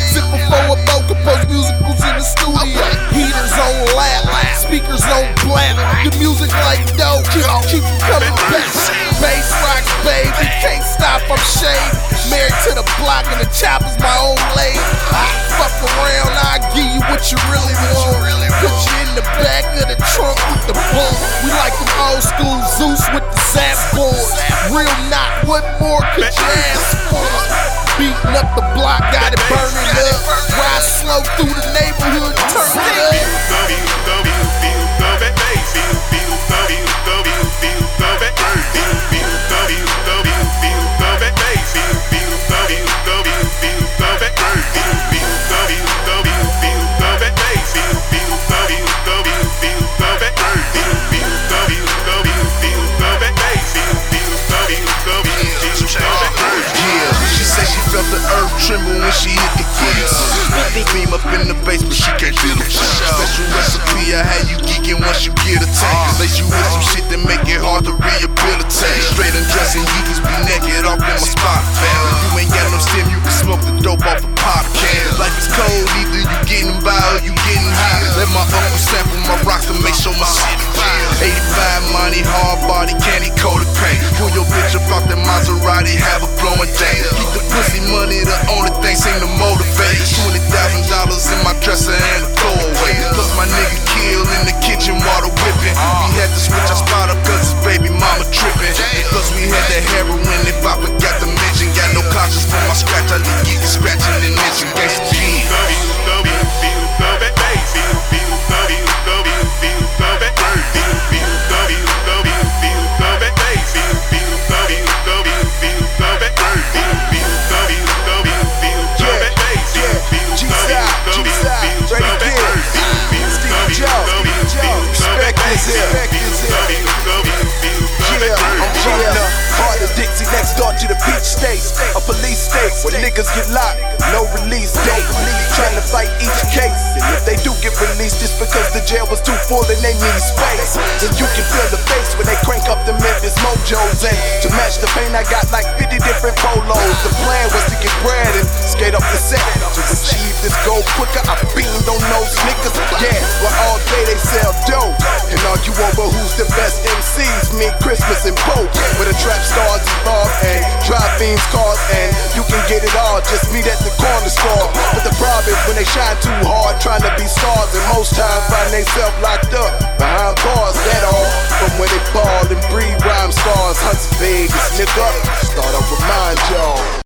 Sipping for a boat, compose musicals in the studio. Heaters on lap, speakers on black. The music like dope, keep coming back. Bass rocks, baby, can't stop, I'm shade. Married to the block and the chopper's my old lady. Fuck around, I'll give you what you really want. Put you in the back of the trunk with the bull. We like them old school Zeus with the zap boards. Real knot, what more could you ask for? Beating up the block, got it burning up. Ride slow through the neighborhood, turn it up. The earth tremble when she hit the keys. Beam up in the basement, she can't feel it. Special recipe, I had you geeking once you get a tank. Lace you with some shit that make it hard to rehabilitate. Straight undressing, geekers be naked off in my spot, fam. You ain't got no stem, you can smoke the dope off a pop can. Life is cold, either you getting by or you getting high. Let my uncle sample my rocks to make sure my shit fire. 85 money, hard body, candy coated paint. Pull your bitch up out that Maserati, have a blowing thing. Keep the pussy money, the only thing seem to motivate. $20,000 in my dresser and a throwaway. Plus my nigga kill in the kitchen, water whipping. We had to switch our spot up cause his baby mama tripping. Plus we had that heroin if I forgot to mention. Got no conscience for my scratch, I leave geeking scratching and itching. Gangsta G. Next door to the beach state, a police state where niggas get locked, no release date. Trying to fight each case, and if they do get released, it's because the jail was too full and they need space. And you can feel the bass when they crank up the Memphis Mojos. And to match the pain, I got like 50 different polos. The plan was to get bread and skate up the set. To achieve this goal quicker, I beamed on those niggas. Yeah, well all day they sell dope and argue over who's the best MCs. Me, Christmas, and Pope, where the trap stars involved and drive-beams cars, and you can get it all. Just meet at the corner store. But the problem is when they shine too hard, trying to be stars, and most times find themselves locked up behind bars. That all from where they ball and breed rhyme stars. Hunts Vegas, nigga. Thought I'd remind y'all.